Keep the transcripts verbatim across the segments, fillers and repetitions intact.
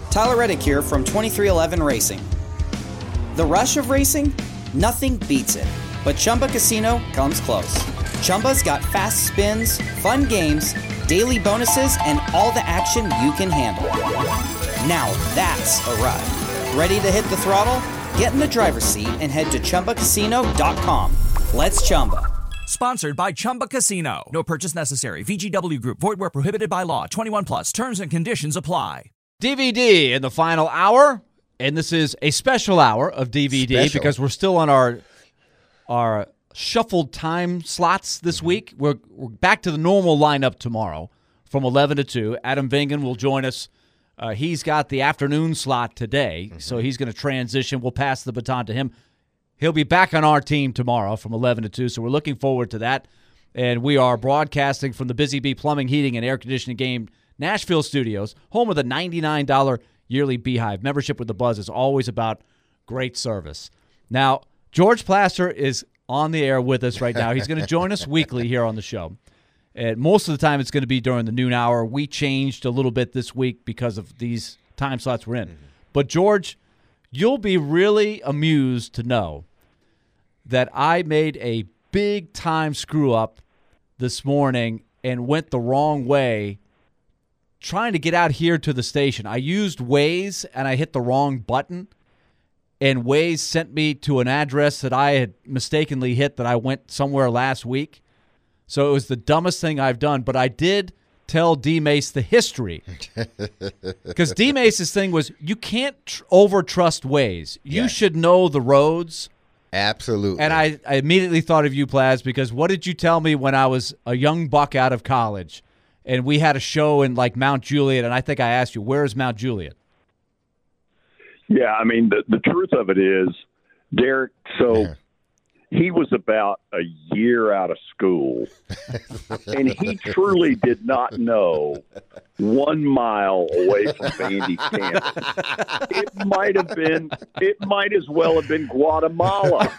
Tyler Reddick here from twenty-three eleven Racing. The rush of racing? Nothing beats it. But Chumba Casino comes close. Chumba's got fast spins, fun games, daily bonuses, and all the action you can handle. Now that's a ride. Ready to hit the throttle? Get in the driver's seat and head to Chumba Casino dot com. Let's Chumba. Sponsored by Chumba Casino. No purchase necessary. V G W Group. Void where prohibited by law. twenty-one plus. Terms and conditions apply. D V D in the final hour, and this is a special hour of D V D special. Because we're still on our our shuffled time slots this mm-hmm. week. We're, we're back to the normal lineup tomorrow from eleven to two. Adam Vingan will join us. Uh, he's got the afternoon slot today, mm-hmm. so he's going to transition. We'll pass the baton to him. He'll be back on our team tomorrow from eleven to two, so we're looking forward to that. And we are broadcasting from the Busy Bee Plumbing, Heating, and Air Conditioning Game Nashville Studios, home of the ninety-nine dollars yearly Beehive. Membership with the Buzz is always about great service. Now, George Plaster is on the air with us right now. He's going to join us weekly here on the show. And most of the time it's going to be during the noon hour. We changed a little bit this week because of these time slots we're in. Mm-hmm. But, George, you'll be really amused to know that I made a big-time screw-up this morning and went the wrong way trying to get out here to the station. I used Waze, and I hit the wrong button, and Waze sent me to an address that I had mistakenly hit that I went somewhere last week. So it was the dumbest thing I've done, but I did tell D-Mace the history. Because D-Mace's thing was, you can't tr- over-trust Waze. You yes. should know the roads. Absolutely. And I, I immediately thought of you, Plaz, because what did you tell me when I was a young buck out of college and we had a show in, like, Mount Juliet, and I think I asked you, where is Mount Juliet? Yeah, I mean, the, the truth of it is, Derek, so yeah. he was about a year out of school, and he truly did not know one mile away from Vandy, Kansas. It might have been, it might as well have been Guatemala.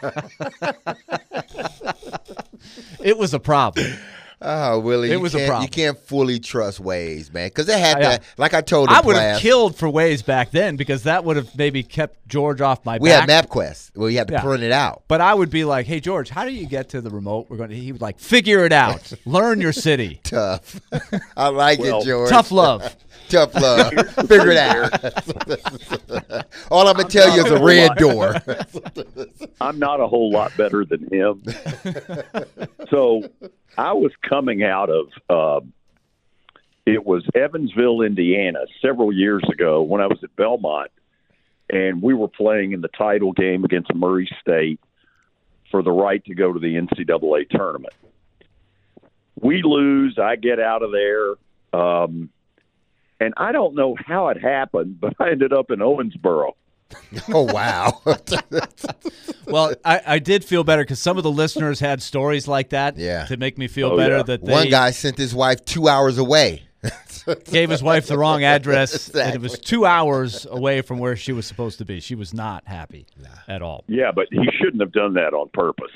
It was a problem. Oh, Willie, it was a problem. You can't fully trust Waze, man, because it had to, like I told him, I would have killed for Waze back then because that would have maybe kept George off my we back. We had MapQuest. Well, you had to yeah. print it out. But I would be like, hey, George, how do you get to the remote? We're going to, he would like, figure it out. Learn your city. Tough. I like well, it, George. Tough love. Tough love. Figure it out. All I'm going to tell you is a red lot. door. I'm not a whole lot better than him. So I was coming out of, uh, it was Evansville, Indiana, several years ago when I was at Belmont, and we were playing in the title game against Murray State for the right to go to the N C double A tournament. We lose. I get out of there. Um, and I don't know how it happened, but I ended up in Owensboro. Oh, wow. Well, I, I did feel better because some of the listeners had stories like that yeah. to make me feel oh, better. Yeah. That they One guy sent his wife two hours away. Gave his wife the wrong address, exactly. and it was two hours away from where she was supposed to be. She was not happy nah. at all. Yeah, but he shouldn't have done that on purpose.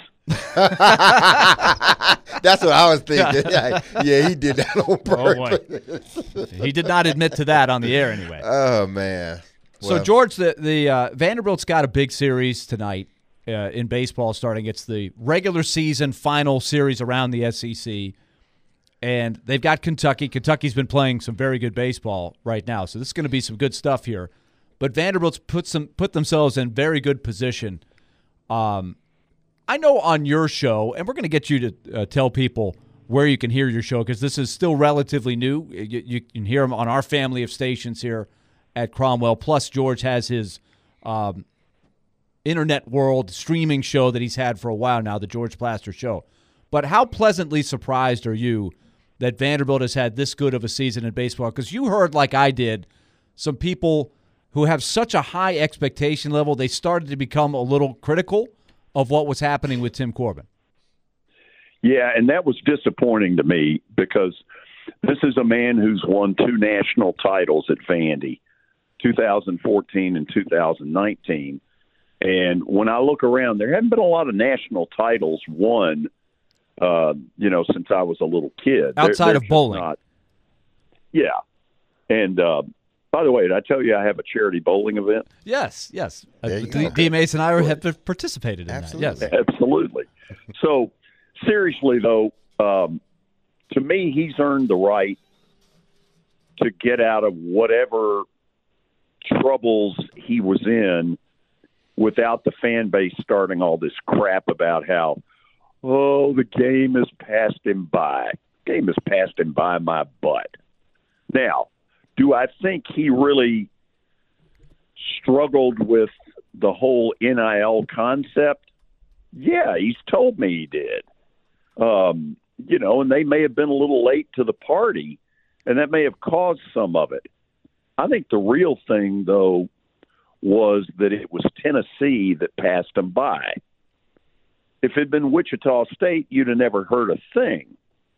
That's what I was thinking. Yeah, yeah, he did that on purpose. Oh, he did not admit to that on the air anyway. Oh, man. So, well, George, the, the uh, Vanderbilt's got a big series tonight uh, in baseball starting. It's the regular season final series around the S E C. And they've got Kentucky. Kentucky's been playing some very good baseball right now, so this is going to be some good stuff here. But Vanderbilt's put some put themselves in very good position. Um, I know on your show, and we're going to get you to uh, tell people where you can hear your show because this is still relatively new. You, you can hear them on our family of stations here at Cromwell. Plus, George has his um, internet world streaming show that he's had for a while now, the George Plaster Show. But how pleasantly surprised are you that Vanderbilt has had this good of a season in baseball? Because you heard, like I did, some people who have such a high expectation level, they started to become a little critical of what was happening with Tim Corbin. Yeah, and that was disappointing to me because this is a man who's won two national titles at Vandy, two thousand fourteen and two thousand nineteen. And when I look around, there haven't been a lot of national titles won Uh, you know, since I was a little kid. Outside they're, they're of bowling. Not, yeah. And uh, By the way, did I tell you I have a charity bowling event? Yes, yes. There Uh, you D- go. D. Mace and I have participated in Absolutely. that. Yes. Absolutely. So, seriously, though, um, to me, he's earned the right to get out of whatever troubles he was in without the fan base starting all this crap about how, oh, the game has passed him by. The game has passed him by my butt. Now, do I think he really struggled with the whole N I L concept? Yeah, he's told me he did. Um, you know, and they may have been a little late to the party, and that may have caused some of it. I think the real thing, though, was that it was Tennessee that passed him by. If it had been Wichita State, you'd have never heard a thing.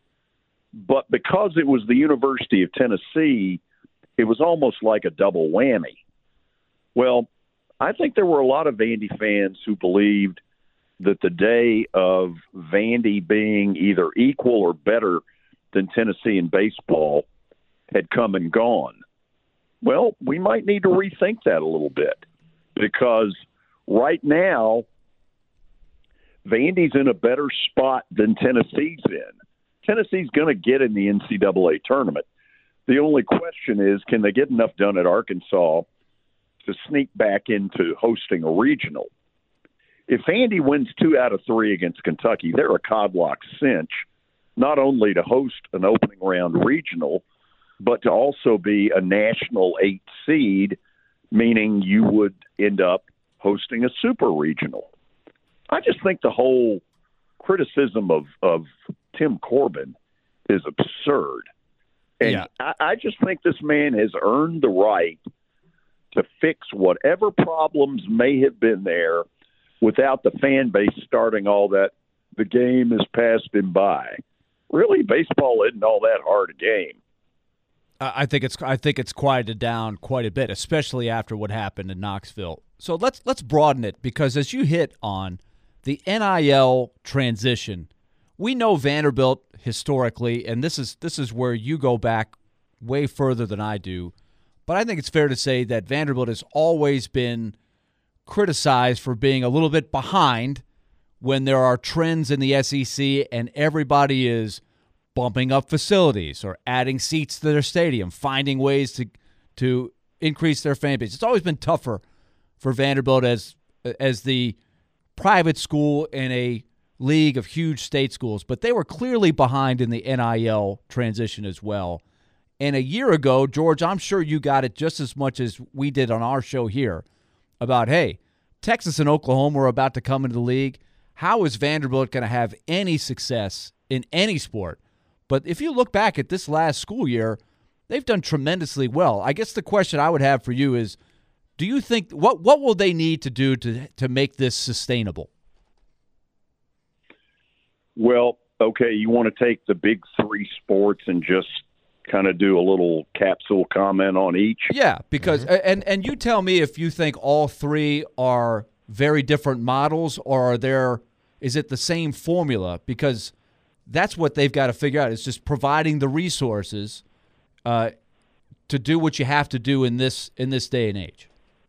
But because it was the University of Tennessee, it was almost like a double whammy. Well, I think there were a lot of Vandy fans who believed that the day of Vandy being either equal or better than Tennessee in baseball had come and gone. Well, we might need to rethink that a little bit, because right now, Vandy's in a better spot than Tennessee's in. Tennessee's going to get in the N C double A tournament. The only question is, can they get enough done at Arkansas to sneak back into hosting a regional? If Vandy wins two out of three against Kentucky, they're a codlock cinch, not only to host an opening round regional, but to also be a national eight seed, meaning you would end up hosting a super regional. I just think the whole criticism of, of Tim Corbin is absurd. And Yeah. I, I just think this man has earned the right to fix whatever problems may have been there without the fan base starting all that, the game has passed him by. Really, baseball isn't all that hard a game. I think it's I think it's quieted down quite a bit, especially after what happened in Knoxville. So let's let's broaden it, because as you hit on the N I L transition, we know Vanderbilt historically, and this is this is where you go back way further than I do. But I think it's fair to say that Vanderbilt has always been criticized for being a little bit behind when there are trends in the S E C and everybody is bumping up facilities or adding seats to their stadium, finding ways to to increase their fan base. It's always been tougher for Vanderbilt as as the private school in a league of huge state schools, but they were clearly behind in the N I L transition as well. And a year ago, George, I'm sure you got it just as much as we did on our show here about, hey, Texas and Oklahoma are about to come into the league. How is Vanderbilt going to have any success in any sport? But if you look back at this last school year, they've done tremendously well. I guess the question I would have for you is, do you think what what will they need to do to to make this sustainable? Well, okay, you want to take the big three sports and just kind of do a little capsule comment on each? Yeah, because mm-hmm. and and you tell me if you think all three are very different models, or are there is it the same formula? Because that's what they've got to figure out, is just providing the resources uh, to do what you have to do in this in this day and age.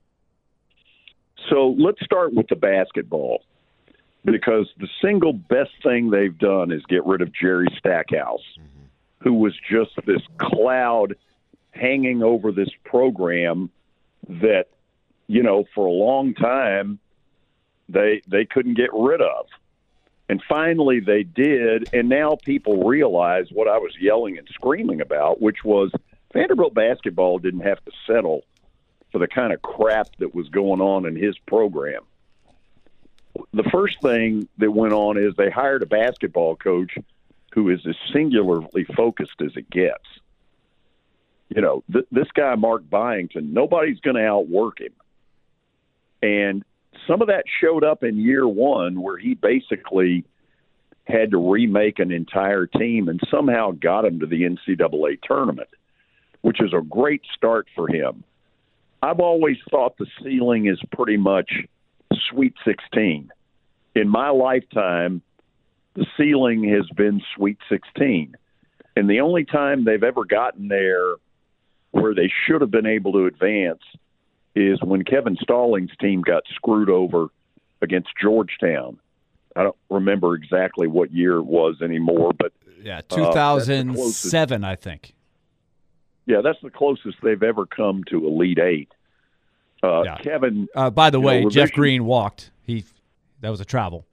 So let's start with the basketball, because the single best thing they've done is get rid of Jerry Stackhouse, mm-hmm. who was just this cloud hanging over this program that, you know, for a long time they they couldn't get rid of. And finally they did, and now people realize what I was yelling and screaming about, which was Vanderbilt basketball didn't have to settle for the kind of crap that was going on in his program. The first thing that went on is they hired a basketball coach who is as singularly focused as it gets. You know, th- this guy, Mark Byington, nobody's going to outwork him. And some of that showed up in year one, where he basically had to remake an entire team and somehow got him to the N C double A tournament, which is a great start for him. I've always thought the ceiling is pretty much Sweet sixteen. In my lifetime, the ceiling has been Sweet sixteen. And the only time they've ever gotten there where they should have been able to advance is when Kevin Stallings' team got screwed over against Georgetown. I don't remember exactly what year it was anymore, but yeah, two thousand seven, uh, I think. Yeah, that's the closest they've ever come to Elite Eight. Uh, yeah. Kevin. Uh, by the way, know, Jeff Green walked. He that was a travel.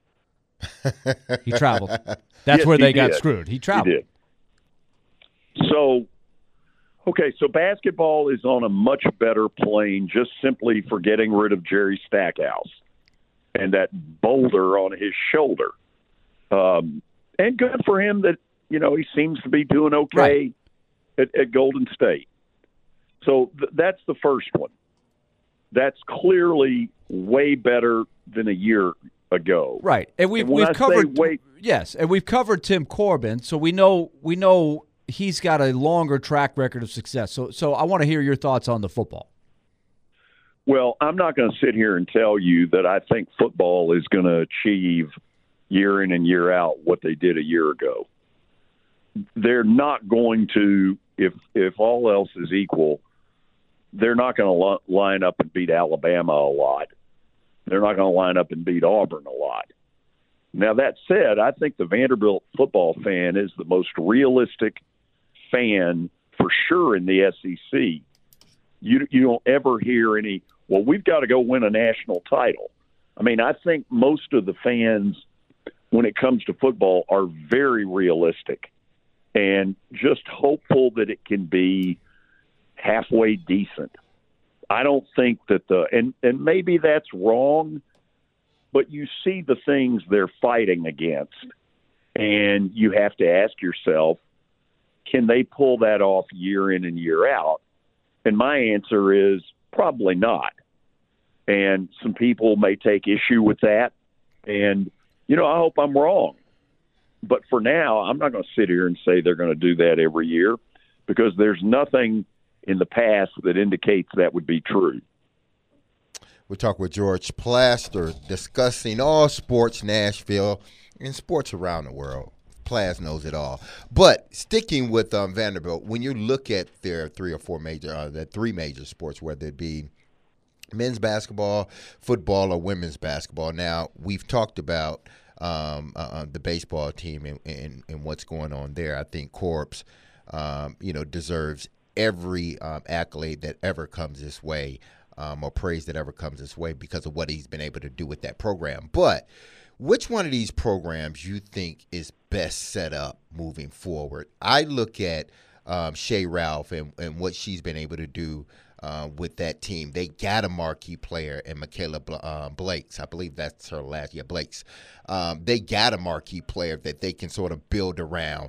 He traveled. That's yes, where they did. got screwed. He traveled. He did. So, okay, so basketball is on a much better plane just simply for getting rid of Jerry Stackhouse and that boulder on his shoulder. Um, and good for him that, you know, he seems to be doing okay right. at, at Golden State. So th- that's the first one. That's clearly way better than a year ago. Right. And we've and we've I covered wait, yes, and we've covered Tim Corbin, so we know we know he's got a longer track record of success. So so I want to hear your thoughts on the football. Well, I'm not going to sit here and tell you that I think football is going to achieve year in and year out what they did a year ago. They're not going to, if if all else is equal, they're not going to li- line up and beat Alabama a lot. They're not going to line up and beat Auburn a lot. Now, that said, I think the Vanderbilt football fan is the most realistic fan for sure in the S E C. You, you don't ever hear any, well, we've got to go win a national title. I mean, I think most of the fans, when it comes to football, are very realistic and just hopeful that it can be halfway decent. I don't think that the and, and maybe that's wrong, but you see the things they're fighting against, and you have to ask yourself, can they pull that off year in and year out? And my answer is probably not. And some people may take issue with that. And, you know, I hope I'm wrong. But for now, I'm not going to sit here and say they're going to do that every year because there's nothing in the past that indicates that would be true. We'll talk with George Plaster discussing all sports Nashville and sports around the world. Plaz knows it all. But sticking with um, Vanderbilt, when you look at their three or four major, uh, their three major sports, whether it be men's basketball, football, or women's basketball. Now, we've talked about um, uh, the baseball team and, and, and what's going on there. I think Corps, um, you know, deserves every um, accolade that ever comes this way, um, or praise that ever comes this way because of what he's been able to do with that program. But which one of these programs you think is best set up moving forward? I look at um, Shea Ralph and, and what she's been able to do uh, with that team. They got a marquee player in Michaela uh, Blakes. I believe that's her last. Yeah, Blakes. Um, they got a marquee player that they can sort of build around.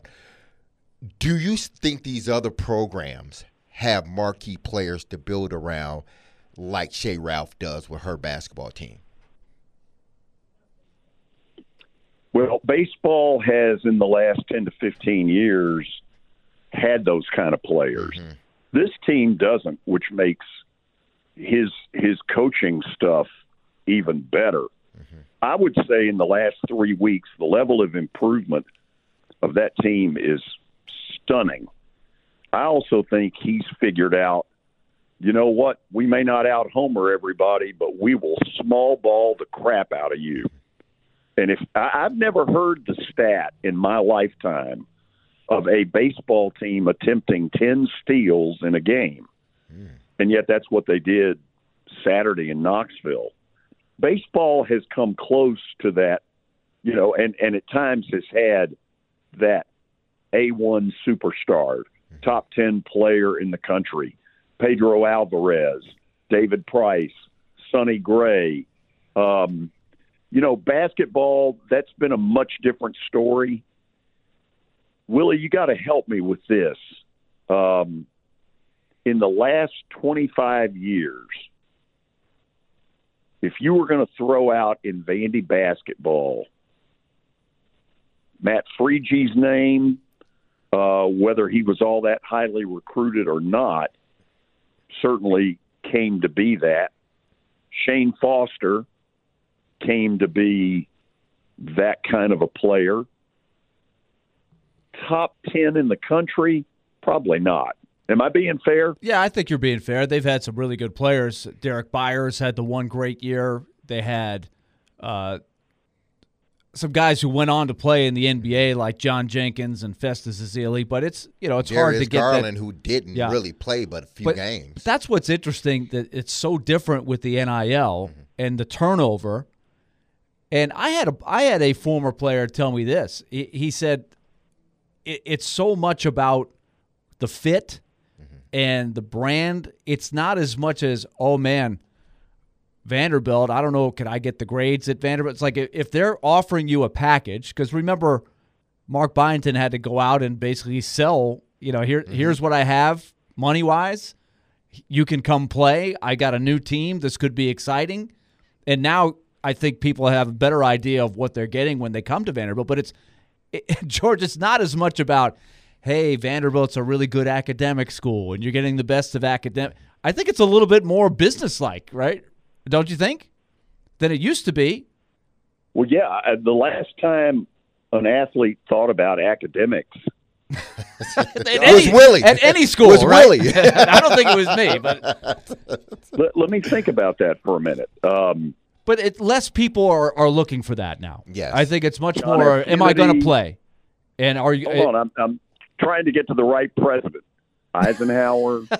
Do you think these other programs have marquee players to build around like Shea Ralph does with her basketball team? Well, baseball has in the last ten to fifteen years had those kind of players. Mm-hmm. This team doesn't, which makes his his coaching stuff even better. Mm-hmm. I would say in the last three weeks, the level of improvement of that team is stunning. I also think he's figured out, you know what, we may not out-homer everybody, but we will small ball the crap out of you. And if I, I've never heard the stat in my lifetime of a baseball team attempting ten steals in a game, mm. and yet that's what they did Saturday in Knoxville. Baseball has come close to that, you know, and, and at times has had that A one superstar, top ten player in the country, Pedro Alvarez, David Price, Sonny Gray. Um, you know, basketball, that's been a much different story. Willie, you got to help me with this. Um, in the last twenty-five years, if you were going to throw out in Vandy basketball Matt Freege's name, uh, whether he was all that highly recruited or not, certainly came to be that. Shane Foster came to be that kind of a player. Top ten in the country, probably not. Am I being fair? Yeah, I think you're being fair. They've had some really good players. Derek Byers had the one great year. They had uh, some guys who went on to play in the N B A like John Jenkins and Festus Ezeli, but it's you know it's Darius hard to get Garland, that. who didn't Yeah. really play but a few But games. That's what's interesting, that it's so different with the N I L Mm-hmm. and the turnover. And I had a I had a former player tell me this. He, he said it, it's so much about the fit Mm-hmm. and the brand. It's not as much as, oh man, Vanderbilt, I don't know, can I get the grades at Vanderbilt? It's like if they're offering you a package, because remember, Mark Byington had to go out and basically sell, you know, here Mm-hmm. here's what I have money-wise. You can come play. I got a new team. This could be exciting. And now I think people have a better idea of what they're getting when they come to Vanderbilt. But it's, it, George, it's not as much about, hey, Vanderbilt's a really good academic school and you're getting the best of academic. I think it's a little bit more business-like, right? Don't you think? Than it used to be. Well, yeah. I- The last time an athlete thought about academics, At It was Willie. At any school, It was right? Willie. I don't think it was me, but let, let me think about that for a minute. Um, but it, less people are, are looking for that now. Yes. I think it's much more, am I going to play? And are you? hold on, I'm, I'm trying to get to the right president. Eisenhower, um,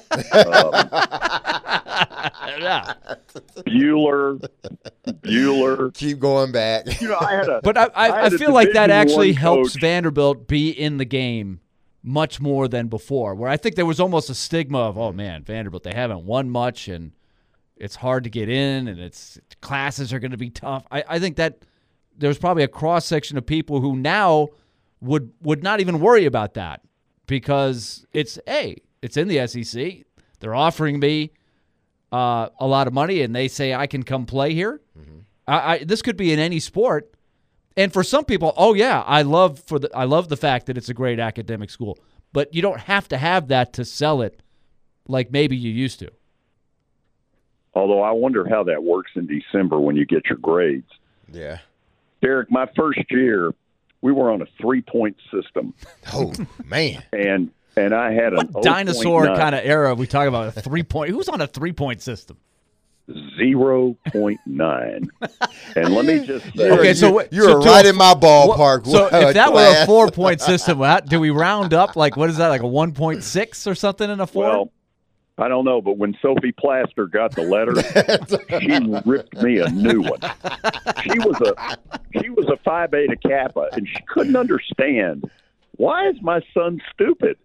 yeah. Bueller, Bueller. Keep going back. You know, I had a. But I, I, I had a feel like that Division actually One helps coach. Vanderbilt be in the game much more than before, where I think there was almost a stigma of, oh, man, Vanderbilt, they haven't won much, and it's hard to get in, and it's classes are going to be tough. I, I think that there's probably a cross-section of people who now would would not even worry about that because it's, hey, it's in the S E C. They're offering me uh, a lot of money, and they say I can come play here. Mm-hmm. I, I, this could be in any sport. And for some people, oh yeah, I love for the I love the fact that it's a great academic school. But you don't have to have that to sell it like maybe you used to. Although I wonder how that works in December when you get your grades. Yeah. Derek, my first year, we were on a three-point system, Oh, man. and and I had What an dinosaur kind of era are we talking about? A three point? Who's on a three point system? zero point nine. And let me just say, Okay, so you, you were so to right a- in my ballpark. So uh, if that were a class. four point system, how- do we round up like what is that, like a one point six or something in a four? well, I don't know, but when Sophie Plaster got the letter, she ripped me a new one. She was a she was a Phi Beta Kappa, and she couldn't understand, why is my son stupid?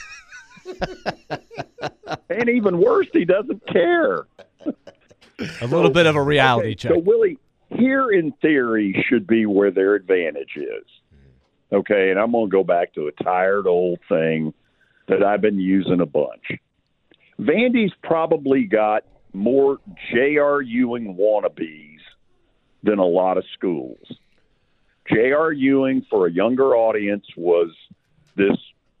And even worse, he doesn't care. A little bit of a reality Okay, check. So, Willie, here in theory should be where their advantage is. Okay, and I'm going to go back to a tired old thing that I've been using a bunch. Vandy's probably got more J R Ewing wannabes than a lot of schools. J R Ewing, for a younger audience, was this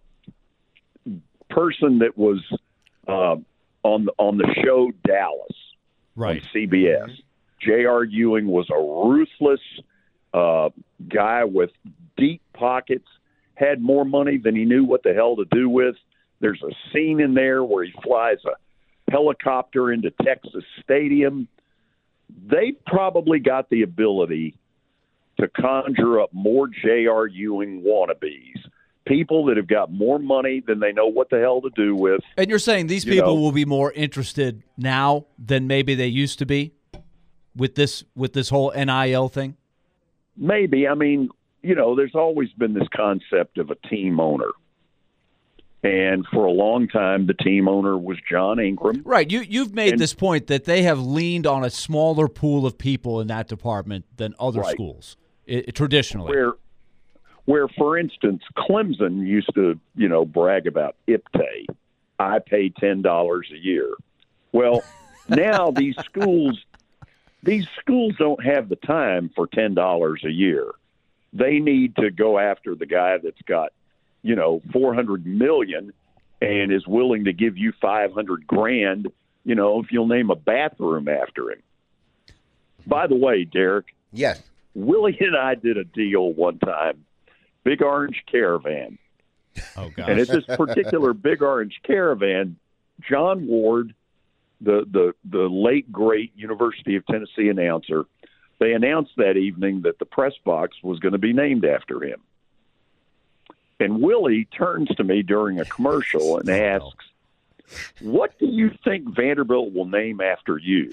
person that was uh, on, on the show Dallas. Right. On C B S. J R Ewing was a ruthless uh, guy with deep pockets, had more money than he knew what the hell to do with. There's a scene in there where he flies a helicopter into Texas Stadium. They've probably got the ability to conjure up more J R Ewing wannabes, people that have got more money than they know what the hell to do with. And you're saying these You people know. will be more interested now than maybe they used to be with this with this whole N I L thing? Maybe. I mean, you know, there's always been this concept of a team owner. And for a long time, the team owner was John Ingram. Right. You, you've made And- this point that they have leaned on a smaller pool of people in that department than other Right. schools, i traditionally. Where, where, for instance, Clemson used to, you know, brag about I P T A. I pay ten dollars a year. Well, now these schools, these schools don't have the time for ten dollars a year. They need to go after the guy that's got, you know, four hundred million and is willing to give you five hundred grand, you know, if you'll name a bathroom after him. By the way, Derek, Yes. Willie and I did a deal one time, Big Orange Caravan. Oh, gosh. And at this particular Big Orange Caravan, John Ward, the, the, the late, great University of Tennessee announcer, they announced that evening that the press box was going to be named after him. And Willie turns to me during a commercial and asks, what do you think Vanderbilt will name after you?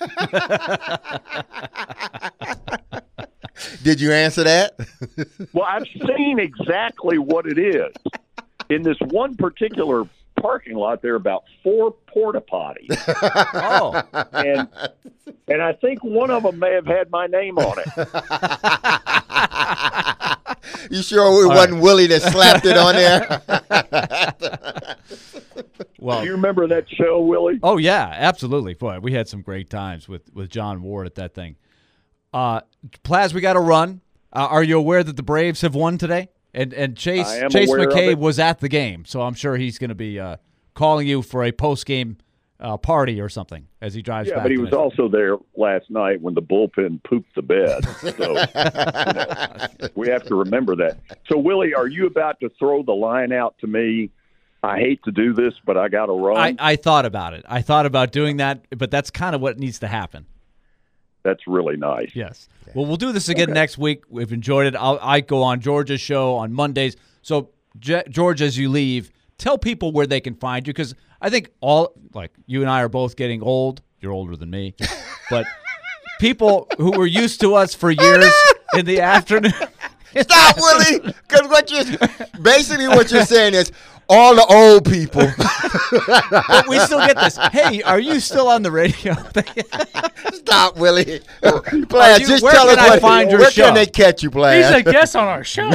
Did you answer that? Well, I've seen exactly what it is. In this one particular parking lot, there are about four porta potties. Oh. And, and I think one of them may have had my name on it. You sure it wasn't right. Willie that slapped it on there? Well, do you remember that show, Willie? Oh, yeah, absolutely. Boy, we had some great times with, with John Ward at that thing. Uh, Plaz, we got to run. Uh, are you aware that the Braves have won today? And and Chase Chase McCabe was at the game, so I'm sure he's going to be uh, calling you for a post-game uh, party or something as he drives yeah, back. Yeah, but he was Michigan. also there last night when the bullpen pooped the bed. So you know, we have to remember that. So, Willie, are you about to throw the line out to me? I hate to do this, but I got to run. I, I thought about it. I thought about doing that, but that's kind of what needs to happen. That's really nice. Yes. Well, we'll do this again okay. next week. We've enjoyed it. I'll, I go on George's show on Mondays. So, J- George, as you leave, tell people where they can find you, because I think all, like, you and I are both getting old. You're older than me. But people who were used to us for years in the afternoon. Stop, Willie, because what you basically what you're saying is all the old people. But we still get this. Hey, are you still on the radio? Stop, Willie. Plaz, just where tell can us I what, find your where show? can they catch you, Plaz? He's a guest on our show.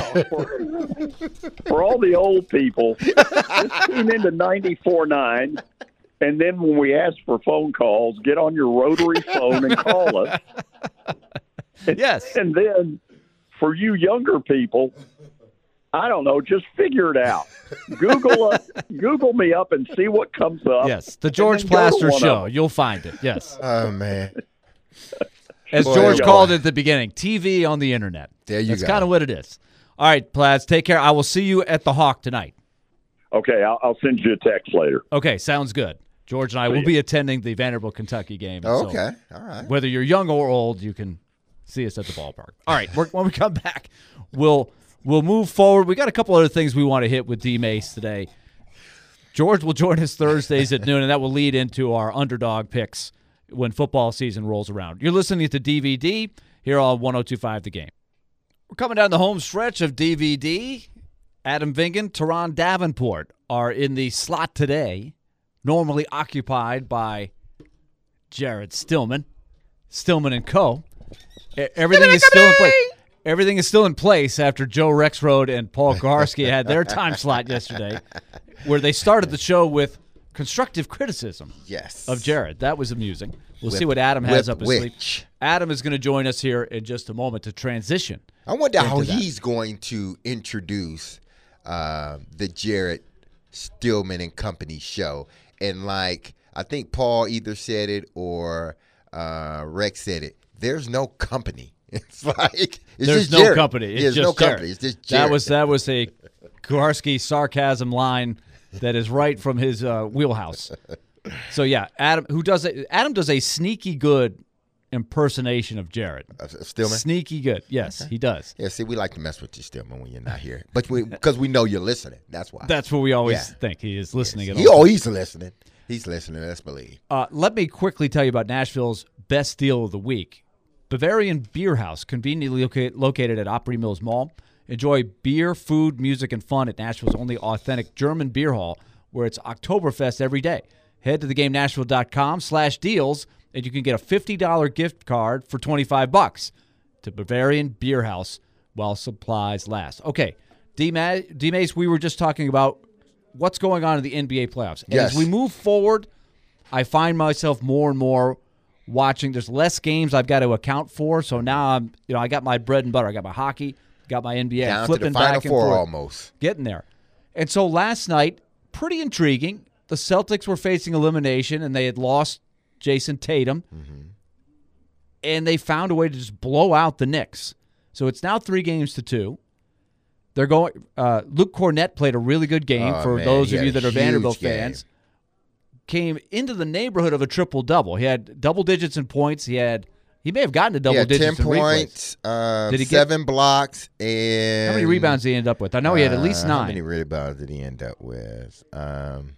For all the old people, just tune into ninety-four point nine. And then when we ask for phone calls, get on your rotary phone and call us. Yes. And then for you younger people, I don't know, just figure it out. Google us, Google me up and see what comes up. Yes, the George Plaster Show. You'll find it, yes. Oh, man. As Boy, George boy. called it at the beginning, T V on the internet. There you That's go. That's kind of what it is. All right, Plaz, take care. I will see you at the Hawk tonight. Okay, I'll, I'll send you a text later. Okay, sounds good. George and I will be attending the Vanderbilt Kentucky game. Oh, so okay, all right. Whether you're young or old, you can see us at the ballpark. All right, we're, when we come back, we'll we'll move forward. We got a couple other things we want to hit with D Mace today. George will join us Thursdays at noon, and that will lead into our underdog picks when football season rolls around. You're listening to D V D here on one oh two point five The Game. We're coming down the home stretch of D V D. Adam Vingan, Teron Davenport are in the slot today, normally occupied by Jared Stillman, Stillman and Co. Everything is still in place. Everything is still in place after Joe Rexroad and Paul Kaharski had their time slot yesterday, where they started the show with constructive criticism yes. of Jared. That was amusing. We'll With- see what Adam has with up his which? sleeve. Adam is going to join us here in just a moment to transition. I wonder how into that. he's going to introduce uh, the Jared Stillman and Company show. And like, I think Paul either said it or uh, Rex said it. There's no company. It's like it's There's just no Jared. company. It's There's just no Jared. company. It's just Jared. That was that was a Kaharski sarcasm line that is right from his uh, wheelhouse. So yeah, Adam, who does it? Adam does a sneaky good impersonation of Jared. Uh, Stillman. Sneaky good. Yes, he does. Yeah, see, we like to mess with you, Stillman, when you're not here, but because we, we know you're listening. That's why. That's what we always Yeah. think. He is listening Yes. at He, all. oh, he's listening. He's listening. Let's believe. Uh, let me quickly tell you about Nashville's best deal of the week. Bavarian Beer House, conveniently loca- located at Opry Mills Mall. Enjoy beer, food, music, and fun at Nashville's only authentic German beer hall, where it's Oktoberfest every day. Head to theGameNashville.com slash deals, and you can get a fifty dollars gift card for twenty-five bucks to Bavarian Beer House while supplies last. Okay, D-Mace, we were just talking about what's going on in the N B A playoffs. And Yes. as we move forward, I find myself more and more watching. There's less games I've got to account for, so now I'm, you know, I got my bread and butter. I got my hockey, got my N B A. I'm Down to flipping the Final back and Four forth, almost. getting there. And so last night, pretty intriguing. The Celtics were facing elimination, and they had lost Jason Tatum, Mm-hmm. and they found a way to just blow out the Knicks. So it's now three games to two. They're going. Uh, Luke Cornett played a really good game oh, for man, those he of you had a that are Vanderbilt huge game. fans. Came into the neighborhood of a triple double. He had double digits in points. He had. He may have gotten to double He had digits ten in points, uh, Did he seven get, blocks, and how many rebounds did he end up with? I know he had at least uh, nine. How many rebounds did he end up with? Um,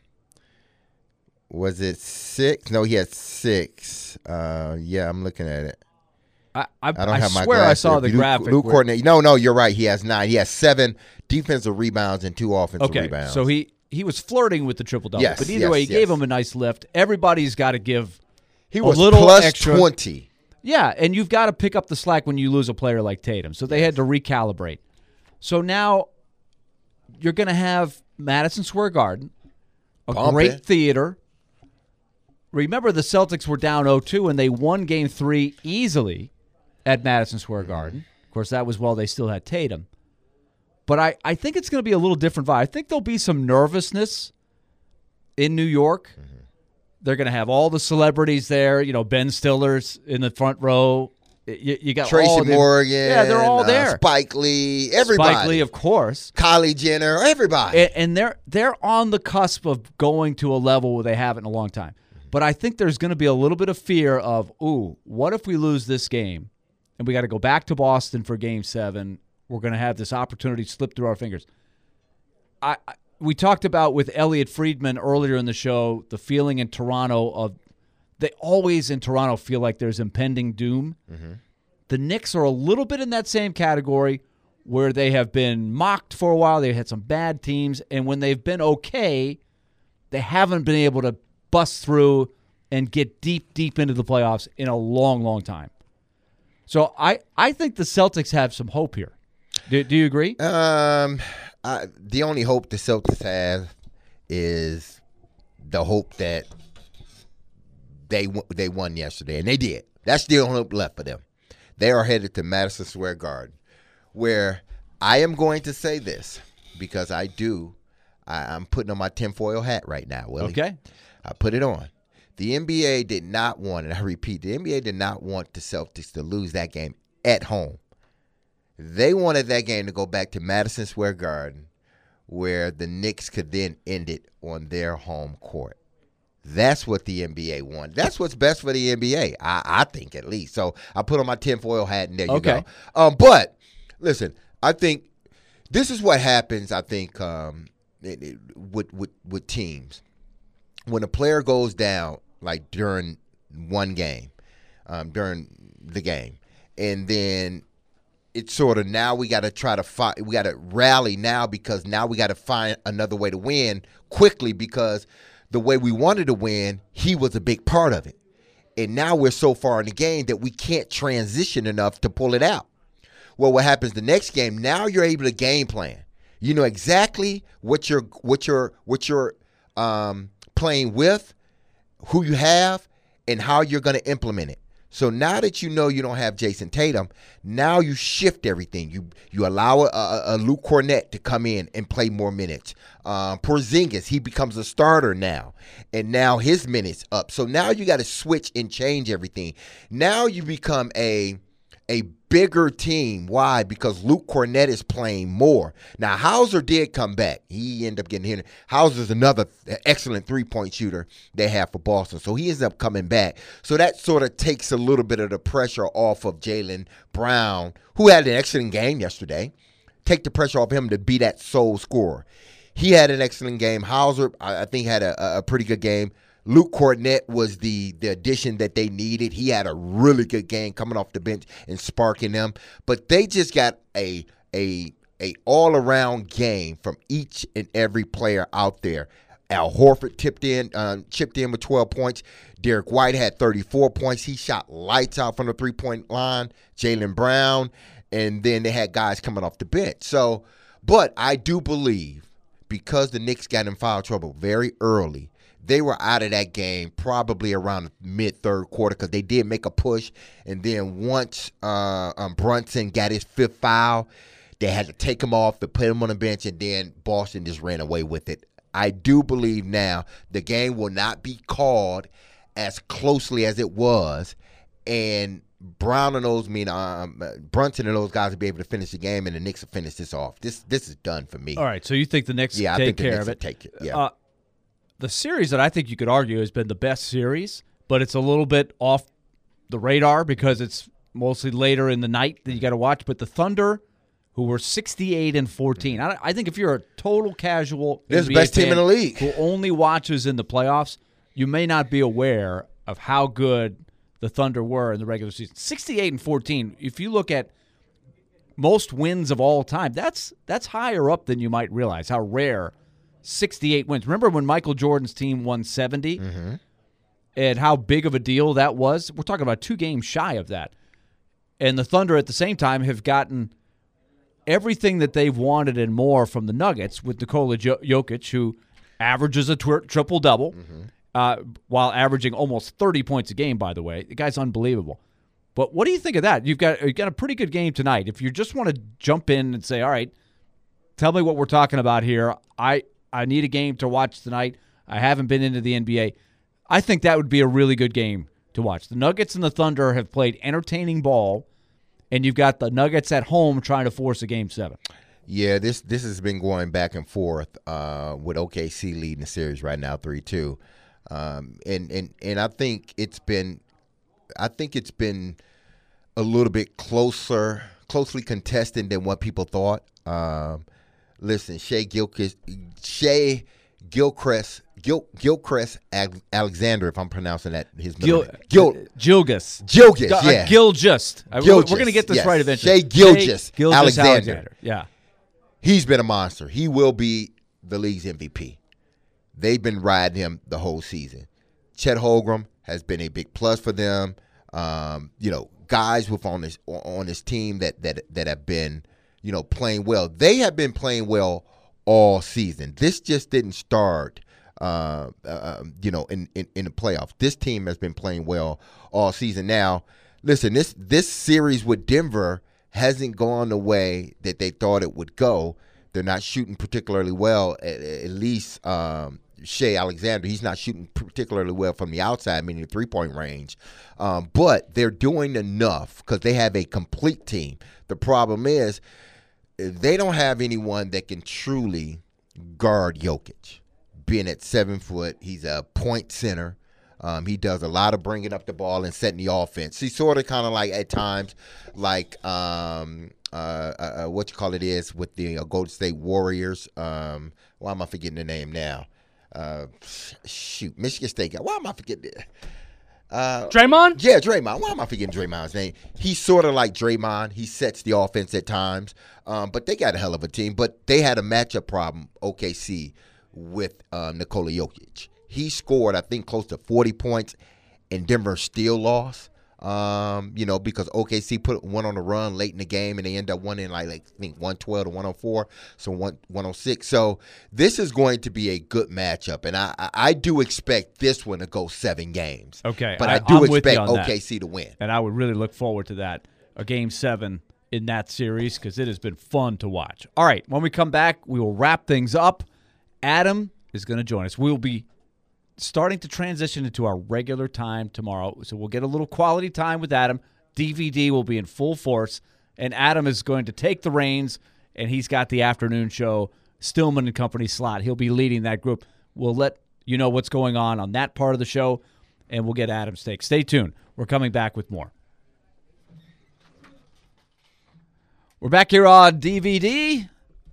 was it six? No, he had six. Uh, yeah, I'm looking at it. I, I, I don't I have my swear I glasses. saw the Luke, graphic. Luke where, Cornett. No, no, you're right. He has nine. He has seven defensive rebounds and two offensive okay, rebounds. so he he was flirting with the triple double. Yes, but either yes, way, he yes. gave him a nice lift. Everybody's got to give. he a was little plus extra, twenty. Yeah, and you've got to pick up the slack when you lose a player like Tatum. So they had to recalibrate. So now you're going to have Madison Square Garden, a Bumping. great theater. Remember, the Celtics were down oh two, and they won Game three easily at Madison Square Garden. Of course, that was while they still had Tatum. But I, I think it's going to be a little different vibe. I think there'll be some nervousness in New York. Mm-hmm. They're going to have all the celebrities there. You know, Ben Stiller's in the front row. You, you got Tracy all the, Morgan. Yeah, they're all uh, there. Spike Lee. Everybody. Spike Lee, of course. Kylie Jenner. Everybody. And, and they're they're on the cusp of going to a level where they haven't in a long time. But I think there's going to be a little bit of fear of, ooh, what if we lose this game and we got to go back to Boston for Game Seven? We're going to have this opportunity slip through our fingers. I, I we talked about with Elliot Friedman earlier in the show the feeling in Toronto of they always in Toronto feel like there's impending doom. Mm-hmm. The Knicks are a little bit in that same category where they have been mocked for a while. They've had some bad teams, and when they've been okay, they haven't been able to bust through and get deep, deep into the playoffs in a long, long time. So I, I think the Celtics have some hope here. Do, do you agree? Um, I, the only hope the Celtics have is the hope that they they won yesterday, and they did. That's the only hope left for them. They are headed to Madison Square Garden, where I am going to say this because I do. I, I'm putting on my tinfoil hat right now, Willie. Okay. I put it on. The N B A did not want, and I repeat, the N B A did not want the Celtics to lose that game at home. They wanted that game to go back to Madison Square Garden, where the Knicks could then end it on their home court. That's what the N B A wanted. That's what's best for the N B A, I, I think, at least. So I put on my tinfoil hat, and there you okay. go. Um, but, listen, I think this is what happens, I think, um, it, it, with, with, with teams. When a player goes down, like during one game, um, during the game, and then it's sort of now we got to try to fight, we got to rally now because now we got to find another way to win quickly because the way we wanted to win, he was a big part of it. And now we're so far in the game that we can't transition enough to pull it out. Well, what happens the next game, now you're able to game plan. You know exactly what you're, what you're, what you're um, playing with, who you have, and how you're going to implement it. So now that you know you don't have Jason Tatum, now you shift everything. You you allow a, a, a Luke Cornett to come in and play more minutes. Um, Porzingis, he becomes a starter now, and now his minutes up. So now you got to switch and change everything. Now you become a a bigger team. Why? Because Luke Cornett is playing more. Now, Hauser did come back. He ended up getting hit. Hauser's another excellent three-point shooter they have for Boston. So he ends up coming back. So that sort of takes a little bit of the pressure off of Jaylen Brown, who had an excellent game yesterday. Take the pressure off him to be that sole scorer. He had an excellent game. Hauser, I think, had a, a pretty good game. Luke Cornett was the, the addition that they needed. He had a really good game coming off the bench and sparking them. But they just got a a a all-around game from each and every player out there. Al Horford tipped in, um, chipped in with twelve points. Derek White had thirty-four points. He shot lights out from the three-point line. Jaylen Brown. And then they had guys coming off the bench. So, but I do believe because the Knicks got in foul trouble very early, they were out of that game probably around the mid-third quarter because they did make a push. And then once uh, um, Brunson got his fifth foul, they had to take him off to put him on the bench, and then Boston just ran away with it. I do believe now the game will not be called as closely as it was, and Brown and those mean um, Brunson and those guys will be able to finish the game, and the Knicks will finish this off. This this is done for me. All right, so you think the Knicks yeah, take I think care the Knicks of it? Take it. Yeah. Uh, the series that I think you could argue has been the best series, but it's a little bit off the radar because it's mostly later in the night that you got to watch. But the Thunder, who were sixty-eight and fourteen, I, I think if you're a total casual, this is the best team in the league who only watches in the playoffs, you may not be aware of how good the Thunder were in the regular season. sixty-eight and fourteen, if you look at most wins of all time, that's that's higher up than you might realize, how rare sixty-eight wins. Remember when Michael Jordan's team won seventy mm-hmm. and how big of a deal that was? We're talking about two games shy of that. And the Thunder at the same time have gotten everything that they've wanted and more from the Nuggets with Nikola Jokic, who averages a tw- triple-double. Mm-hmm. Uh, while averaging almost thirty points a game, by the way. The guy's unbelievable. But what do you think of that? You've got, you've got a pretty good game tonight. If you just want to jump in and say, all right, tell me what we're talking about here. I, I need a game to watch tonight. I haven't been into the N B A. I think that would be a really good game to watch. The Nuggets and the Thunder have played entertaining ball, and you've got the Nuggets at home trying to force a game seven. Yeah, this this has been going back and forth uh, with O K C leading the series right now, three two. Um, and, and, and I think it's been, I think it's been a little bit closer, closely contested than what people thought. Um, listen, Shai Gilgeous, Shai Gilgeous, Gil, Gilgeous Alexander, if I'm pronouncing that his middle Gil, name. Gil, Gilgeous. Gilgeous, uh, yeah. Gilgeous. Uh, Gilgeous, We're going to get this yes. right eventually. Shai Gilgeous, Shai Gilgeous Alexander. Alexander. Yeah. He's been a monster. He will be the league's M V P. They've been riding him the whole season. Chet Holmgren has been a big plus for them. Um, you know, guys with on this on this team that that that have been, you know, playing well. They have been playing well all season. This just didn't start, uh, uh, you know, in, in in the playoffs. This team has been playing well all season. Now, listen, this this series with Denver hasn't gone the way that they thought it would go. They're not shooting particularly well, at, at least um, Shai Alexander. He's not shooting particularly well from the outside, meaning the three-point range. Um, but they're doing enough because they have a complete team. The problem is they don't have anyone that can truly guard Jokic. Being at seven foot, he's a point center. Um, he does a lot of bringing up the ball and setting the offense. He's sort of kind of like at times like um, – Uh, uh, what you call it is with the uh, Golden State Warriors. Um, why am I forgetting the name now? Uh, shoot, Michigan State guy. Why am I forgetting it? Uh, Draymond? Yeah, Draymond. Why am I forgetting Draymond's name? He's sort of like Draymond. He sets the offense at times. Um, but they got a hell of a team. But they had a matchup problem, O K C, with um, Nikola Jokic. He scored, I think, close to forty points, and Denver still lost. Um, you know, because O K C put one on the run late in the game, and they end up winning like, like I think one twelve to one oh four, so one oh six. So this is going to be a good matchup, and I I do expect this one to go seven games. Okay, but I, I do I'm with you expect on O K C that. to win. And I would really look forward to that, a game seven in that series, because it has been fun to watch. All right, when we come back, we will wrap things up. Adam is going to join us. We will be starting to transition into our regular time tomorrow, so we'll get a little quality time with Adam. D V D will be in full force, and Adam is going to take the reins, and he's got the afternoon show, Stillman and Company slot. He'll be leading that group. We'll let you know what's going on on that part of the show, and we'll get Adam's take. Stay tuned. We're coming back with more. We're back here on D V D.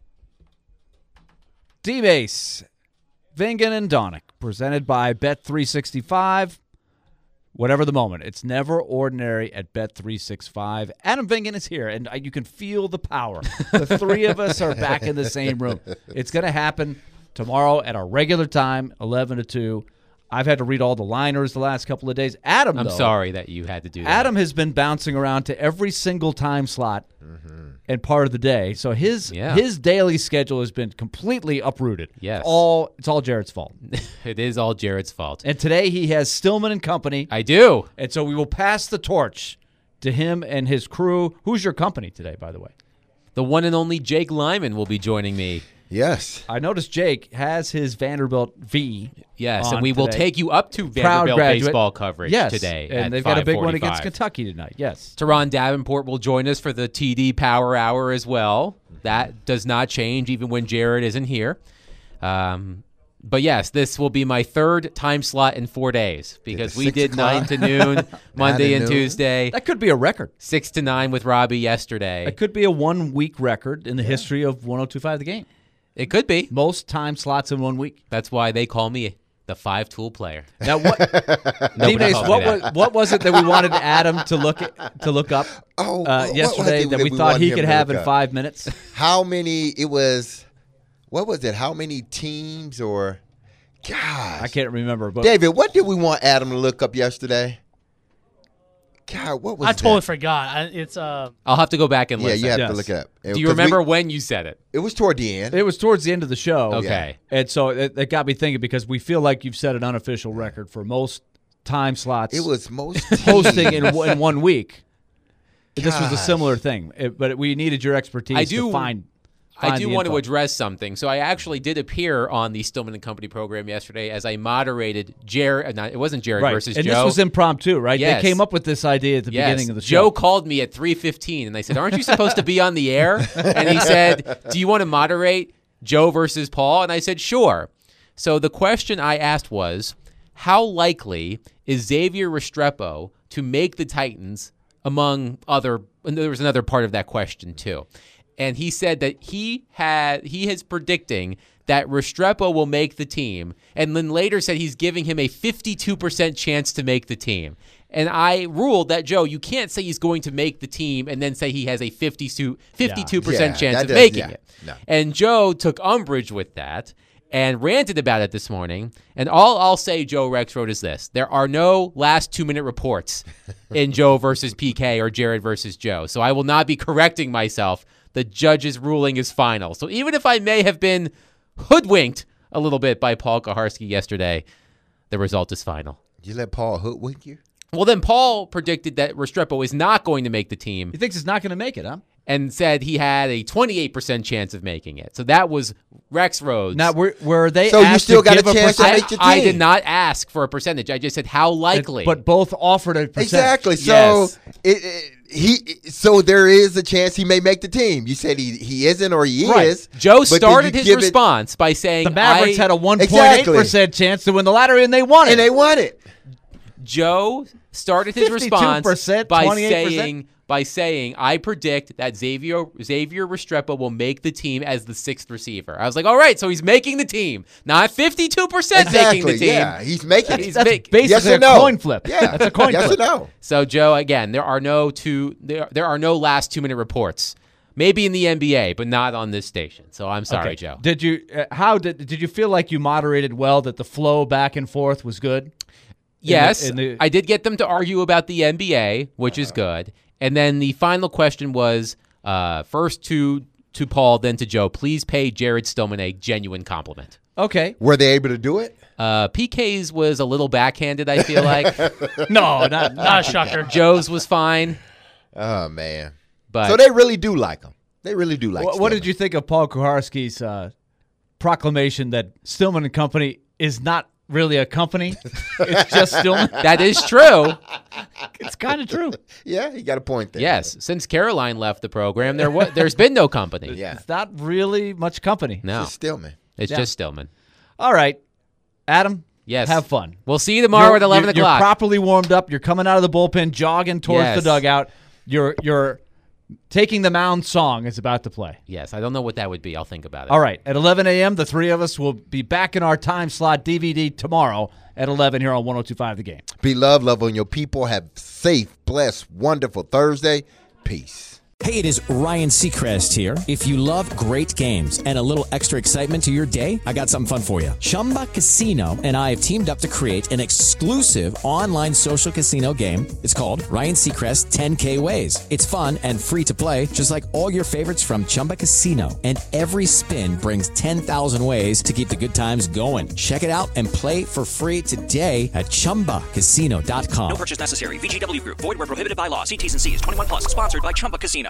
D-Base, Vingan and Donick, presented by Bet three sixty-five. Whatever the moment, it's never ordinary at Bet three sixty-five. Adam Vingan is here, and you can feel the power. The three of us are back in the same room. It's going to happen tomorrow at our regular time, eleven to two. I've had to read all the liners the last couple of days. Adam, I'm though, sorry that you had to do that. Adam has been bouncing around to every single time slot mm-hmm. and part of the day. So his yeah. his daily schedule has been completely uprooted. Yes. It's all, it's all Jared's fault. It is all Jared's fault. And today he has Stillman and Company. I do. And so we will pass the torch to him and his crew. Who's your company today, by the way? The one and only Jake Lyman will be joining me Yes. I noticed Jake has his Vanderbilt V. Yes, on and we will today. take you up to Proud Vanderbilt graduate. baseball coverage yes. today. And at they've got a big one five against forty-five. Kentucky tonight. Yes. Teron Davenport will join us for the T D Power Hour as well. That does not change even when Jared isn't here. Um, but yes, this will be my third time slot in four days because we six did o'clock? nine to noon Monday to and noon? Tuesday, That could be a record. six to nine with Robbie yesterday. It could be a one-week record in the history of one oh two point five The Game. It could be. Most time slots in one week. That's why they call me the five-tool player. Now, what, Nobody D-Days, calls what me was that. what was it that we wanted Adam to look at, to look up Oh, uh, what was yesterday it that that we we thought wanted he him could to have look in up? five minutes? How many? It was. What was it? How many teams or? Gosh, I can't remember. But David, what did we want Adam to look up yesterday? God, what was I totally that? forgot. I, it's uh, I'll have to go back and Yeah, listen. you have Yes. to look it up. It- Do you 'cause we- remember when you said it? it was toward the end. it was towards the end of the show. Okay. And so it, it got me thinking because we feel like you've set an unofficial record for most time slots It was most hosting in, teams. in one week. This was a Gosh. similar thing, It- but we needed your expertise I do- to find. I find do the want to info. address something. So I actually did appear on the Stillman and Company program yesterday as I moderated Jared. Not, it wasn't Jared Right. versus and Joe. this was impromptu, right? Yes. They came up with this idea at the yes. beginning of the Joe show. called me at three fifteen, and I said, "Aren't you supposed to be on the air?" And he said, "Do you want to moderate Joe versus Paul?" And I said, "Sure." So the question I asked was, how likely is Xavier Restrepo to make the Titans among other? And there was another part of that question too. And he said that he had he is predicting that Restrepo will make the team, and then later said he's giving him a fifty-two percent chance to make the team. And I ruled that, Joe, you can't say he's going to make the team and then say he has a fifty-two percent Yeah, chance that of does- making yeah, it. no. And Joe took umbrage with that and ranted about it this morning. And all I'll say, Joe Rexroad, is this. There are no last two-minute reports in Joe versus P K or Jared versus Joe. So I will not be correcting myself. The judge's ruling is final. So even if I may have been hoodwinked a little bit by Paul Kaharski yesterday, the result is final. Did you let Paul hoodwink you? Well, then Paul predicted that Restrepo is not going to make the team He thinks he's not going to make it, huh? and said he had a twenty-eight percent chance of making it. So that was Rex Rhodes. Now, were, were they So you asked still to got a give chance to percent- I, make your I team. did not ask for a percentage. I just said how likely. But both offered a percent. Exactly. So Yes. it, it, he so there is a chance he may make the team. You said he he isn't or he Right. is. Joe but did started you his give it- response by saying The Mavericks I, had a one point eight percent chance to win the lottery, and they won it. and they won it. Joe started his response fifty-two percent, by twenty-eight percent? saying by saying I predict that Xavier Xavier Restrepo will make the team as the sixth receiver. I was like, all right, so he's making the team, not fifty-two percent making the Exactly. team. Yeah, he's making He's it. That's make- basically Yes or a no? coin flip. Yeah, That's a coin yes flip. or no? So Joe, again, there are no two there there are no last two minute reports. Maybe in the N B A, but not on this station. So I'm sorry, Okay. Joe. Did you? Uh, how did? Did you feel like you moderated well? That the flow back and forth was good? Yes, in the- I did get them to argue about the N B A, which is good. And then the final question was uh, first to to Paul, then to Joe. Please pay Jared Stillman a genuine compliment. Okay. Were they able to do it? Uh, P K's was a little backhanded, I feel like. No, not not a shocker. Joe's was fine, Oh man. but So they really do like him. They really do like. What, what did Stillman. you think of Paul Kuharski's uh, proclamation that Stillman and Company is not really a company? It's just Stillman. that is true. It's kind of true. Yeah, he got a point there. Yes, since Caroline left the program, there wa- there's been no company. Yeah. It's not really much company. No, Just Stillman. it's Yeah. just Stillman. All right, Adam. Yes. Have fun. We'll see you tomorrow You're- at eleven you're, o'clock. You're properly warmed up. You're coming out of the bullpen, jogging towards Yes. the dugout. You're you're taking the mound song is about to play. yes, I don't know what that would be. I'll think about it. All right, at eleven a.m., the three of us will be back in our time slot D V D tomorrow at eleven here on one oh two point five The Game. Be love, love on your people. Have safe, blessed, wonderful Thursday. Peace. Hey, it is Ryan Seacrest here. If you love great games and a little extra excitement to your day, I got something fun for you. Chumba Casino and I have teamed up to create an exclusive online social casino game. It's called Ryan Seacrest ten K Ways. It's fun and free to play, just like all your favorites from Chumba Casino. And every spin brings ten thousand ways to keep the good times going. Check it out and play for free today at chumba casino dot com. No purchase necessary. V G W Group. Void where prohibited by law. See T's and C's. twenty-one plus. Sponsored by Chumba Casino.